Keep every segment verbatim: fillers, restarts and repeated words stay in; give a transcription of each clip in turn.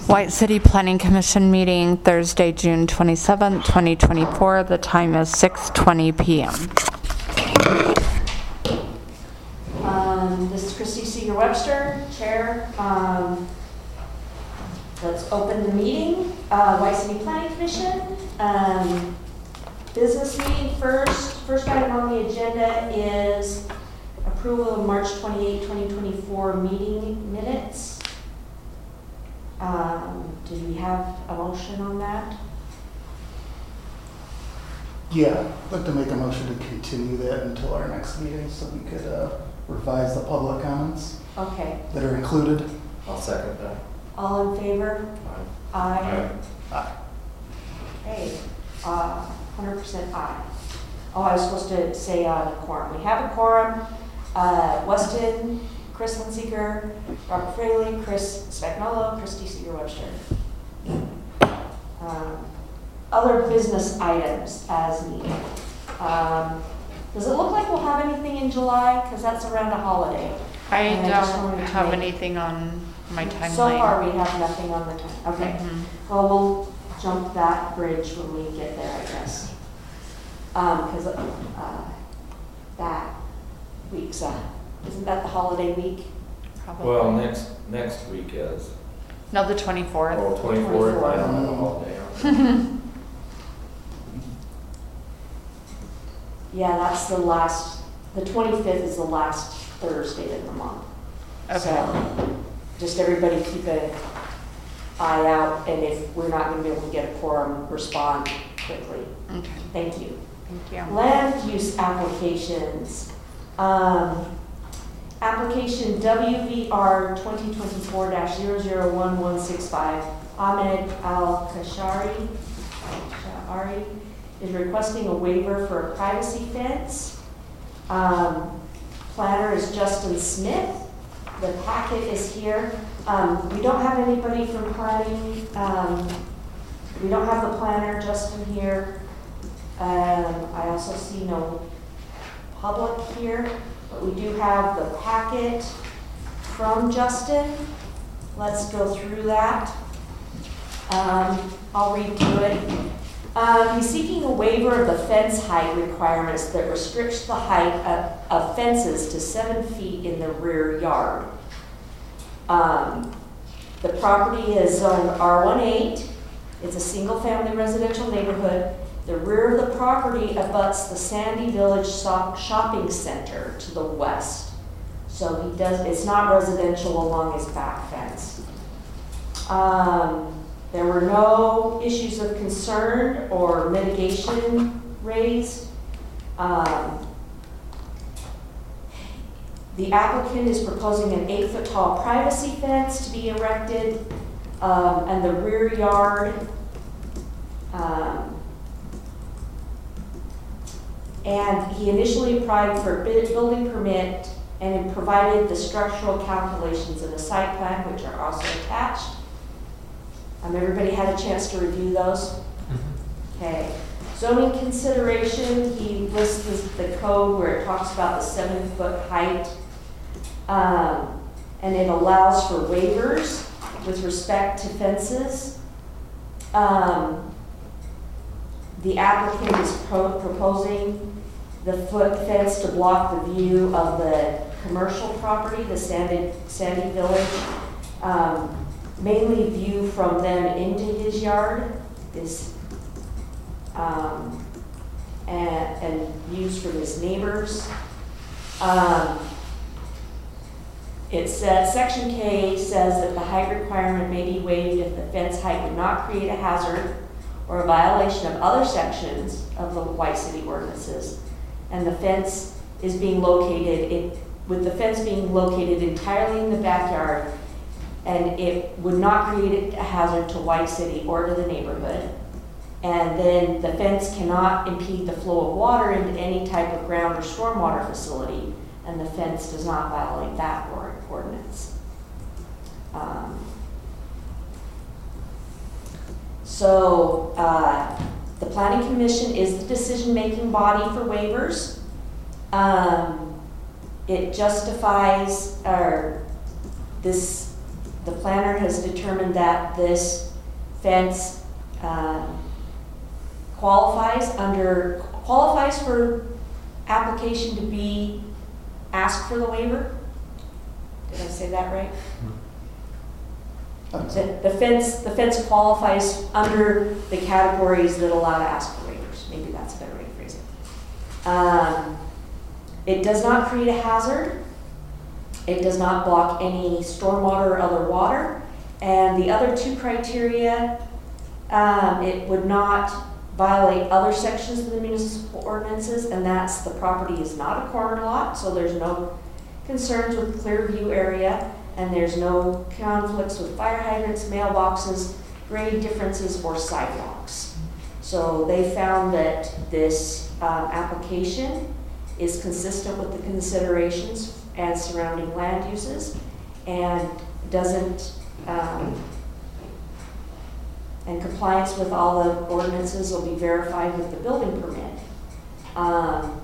White City Planning Commission meeting Thursday, June twenty-seventh, twenty twenty-four. The time is six twenty p m Um, this is Christy Seeger Webster, Chair. Um, let's open the meeting. Uh, White City Planning Commission. Um, business meeting first. First item on the agenda is approval of March twenty-eighth, twenty twenty-four meeting minutes. Um, did we have a motion on that? Yeah, I'd like to make a motion to continue that until our next meeting so we could uh, revise the public comments Okay. that are included. I'll second that. All in favor? Aye. Aye. Aye. Okay, uh, one hundred percent aye. Oh, I was supposed to say on a quorum. We have a quorum. Uh, Weston, Chris Linseeker, Robert Fraley, Chris Spagnolo, Christy Seeger Webster. Um, other business items as needed. Um, does it look like we'll have anything in July? Because that's around a holiday. I And I just don't wanted to have make- anything on my timeline. So far, we have nothing on the time. Okay. Mhm. Well, we'll jump that bridge when we get there, I guess. Um, because uh, that week's, uh, isn't that the holiday week? Probably. Well, next, next week is, No, the twenty-fourth. oh, twenty-fourth, I don't have a holiday. Yeah, that's the last, the twenty-fifth is the last Thursday of the month. Okay. So, just everybody keep an eye out, and if we're not gonna be able to get a quorum, respond quickly. Okay. Thank you. Thank you. Land use applications. Um, application W V R twenty twenty-four dash zero zero one one six five, Ahmed Al Kashari Sha'ari is requesting a waiver for a privacy fence. Um, planner is Justin Smith. The packet is here. Um, we don't have anybody from planning. Um, we don't have the planner, Justin, here. Um, I also see no public here, but we do have the packet from Justin. Let's go through that. Um, I'll read through it. Um, he's seeking a waiver of the fence height requirements that restricts the height of, of fences to seven feet in the rear yard. Um, the property is zoned R eighteen. It's a single-family residential neighborhood. The rear of the property abuts the Sandy Village Shopping Center to the west. So he does, it's not residential along his back fence. Um, there were no issues of concern or mitigation raised. Um, the applicant is proposing an eight foot tall privacy fence to be erected, um, and the rear yard um, And he initially applied for a building permit and provided the structural calculations in the site plan, which are also attached. Um, everybody had a chance to review those? Okay. Zoning consideration, he lists the code where it talks about the seven foot height. Um, and it allows for waivers with respect to fences. Um, the applicant is pro proposing the foot fence to block the view of the commercial property, the Sandy, Sandy Village, um, mainly view from them into his yard is, um, and, and views from his neighbors. Um, it says, section K says that the height requirement may be waived if the fence height would not create a hazard or a violation of other sections of the White City ordinances. And the fence is being located, in, with the fence being located entirely in the backyard, and it would not create a hazard to White City or to the neighborhood. And then the fence cannot impede the flow of water into any type of ground or stormwater facility, and the fence does not violate that ordinance. Um, so, uh, the Planning Commission is the decision-making body for waivers. Um, it justifies, or this the planner has determined that this fence um, qualifies under, qualifies for application to be asked for the waiver. Did I say that right? The, the fence, the fence qualifies under the categories that allow to ask for waivers. Maybe that's a better way to phrase it. Um, it does not create a hazard. It does not block any stormwater or other water. And the other two criteria, um, it would not violate other sections of the municipal ordinances, and that's the property is not a corner lot, so there's no concerns with clear view area, and there's no conflicts with fire hydrants, mailboxes, grade differences, or sidewalks. So they found that this uh, application is consistent with the considerations and surrounding land uses, and doesn't, um, and compliance with all the ordinances will be verified with the building permit. Um,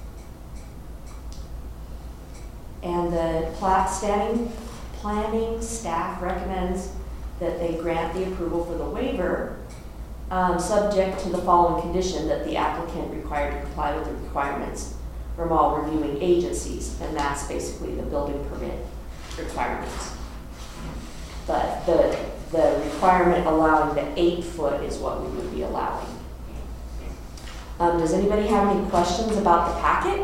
and the plat standing planning staff recommends that they grant the approval for the waiver, um, subject to the following condition, that the applicant required to comply with the requirements from all reviewing agencies, and that's basically the building permit requirements. But the, the requirement allowing the eight foot is what we would be allowing. Um, does anybody have any questions about the packet?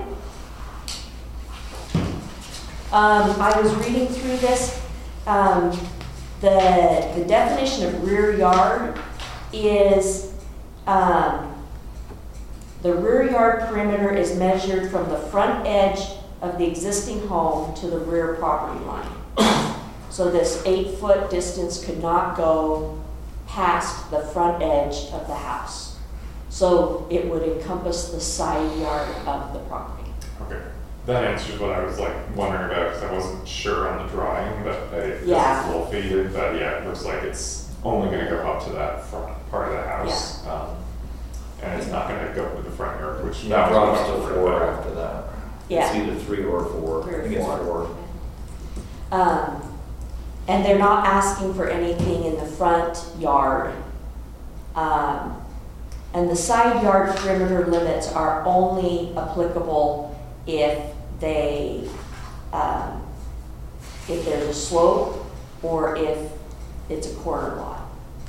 Um, I was reading through this. Um, the, the definition of rear yard is um, the rear yard perimeter is measured from the front edge of the existing home to the rear property line. So this eight foot distance could not go past the front edge of the house. So it would encompass the side yard of the property. Okay, that answers what I was like wondering about, because I wasn't sure on the drawing, but I, Yeah. it's a little faded, but yeah, it looks like it's only gonna go up to that front part of the house. Um, and it's not gonna go with the front yard, which It that was drops what I to was four worried about. after that. Yeah. It's either three or four. Three or I think it's four. four. Um, and they're not asking for anything in the front yard. Um, and the side yard perimeter limits are only applicable if they, um, if there's a slope or if it's a corner lot.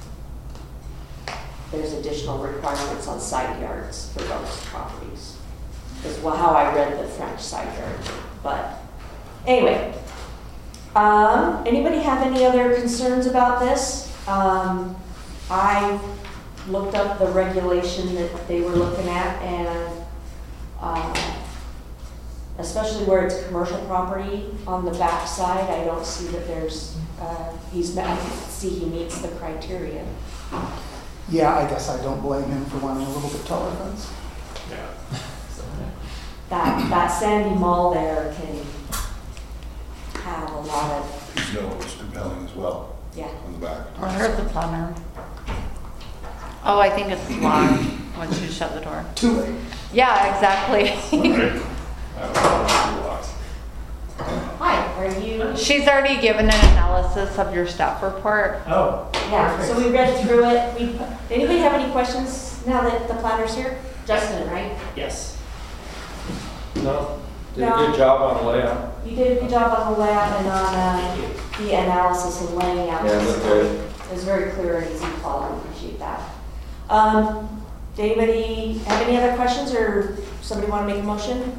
There's additional requirements on side yards for those properties. Is wha- how I read the French side yard. But anyway, um, anybody have any other concerns about this? Um, I looked up the regulation that they were looking at, and um, especially where it's commercial property on the back side, I don't see that there's, uh, he's, I don't see he meets the criteria. Yeah, I guess I don't blame him for wanting a little bit taller fence. Yeah. That, that sandy mall there can have a lot of, His note was compelling as well, yeah. on the back. I heard the plumber. Oh, I think it's locked once you shut the door. Too late. Yeah, exactly. Right. That was locked. Hi, are you? She's already given an analysis of your staff report. Oh, Yeah, so we read through it. We, did anybody have any questions now that the planner's here? Justin, right? yes. No, did a No. good job on the layout. You did a good job on the layout and on uh, the analysis and laying out. Yeah, it looked good. It was very clear and easy to follow. I appreciate that. Um, did anybody have any other questions, or somebody want to make a motion?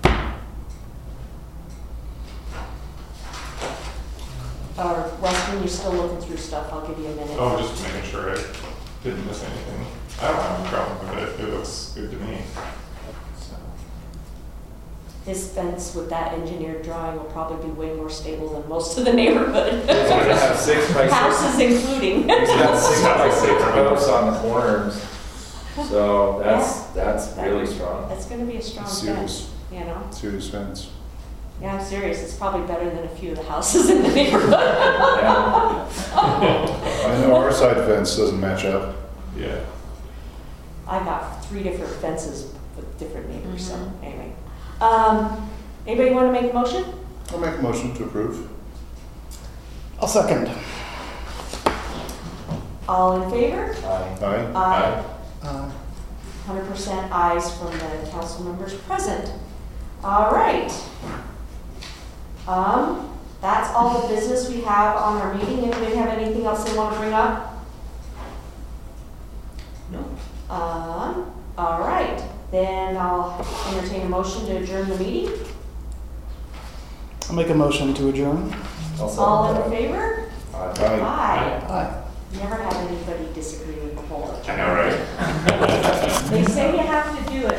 Or Weston, you're still looking through stuff. I'll give you a minute. Oh, just making sure I didn't miss anything. I don't have a problem with it, it looks good to me. So, His fence with that engineered drawing will probably be way more stable than most of the neighborhood. He's gonna have six by six. Houses including. He's got six by six posts on the corners. So that's, that's really strong. That's gonna be a strong Serious. fence, you know? Serious fence. Yeah, I'm serious. It's probably better than a few of the houses in the neighborhood. Yeah. I know our side fence doesn't match up. yeah. I got three different fences with different neighbors, so Mhm. anyway. Um, anybody want to make a motion? I'll make a motion to approve. I'll second. All in favor? Aye. Aye. Aye. Uh, one hundred percent ayes from the council members present. All right. Um, that's all the business we have on our meeting. Anybody have anything else they want to bring up? No. Um, all right, then I'll entertain a motion to adjourn the meeting. I'll make a motion to adjourn. I'll second All in that. favor? Aye. Aye. Aye. Aye. Never had anybody disagree with the whole. I know, right? They say you have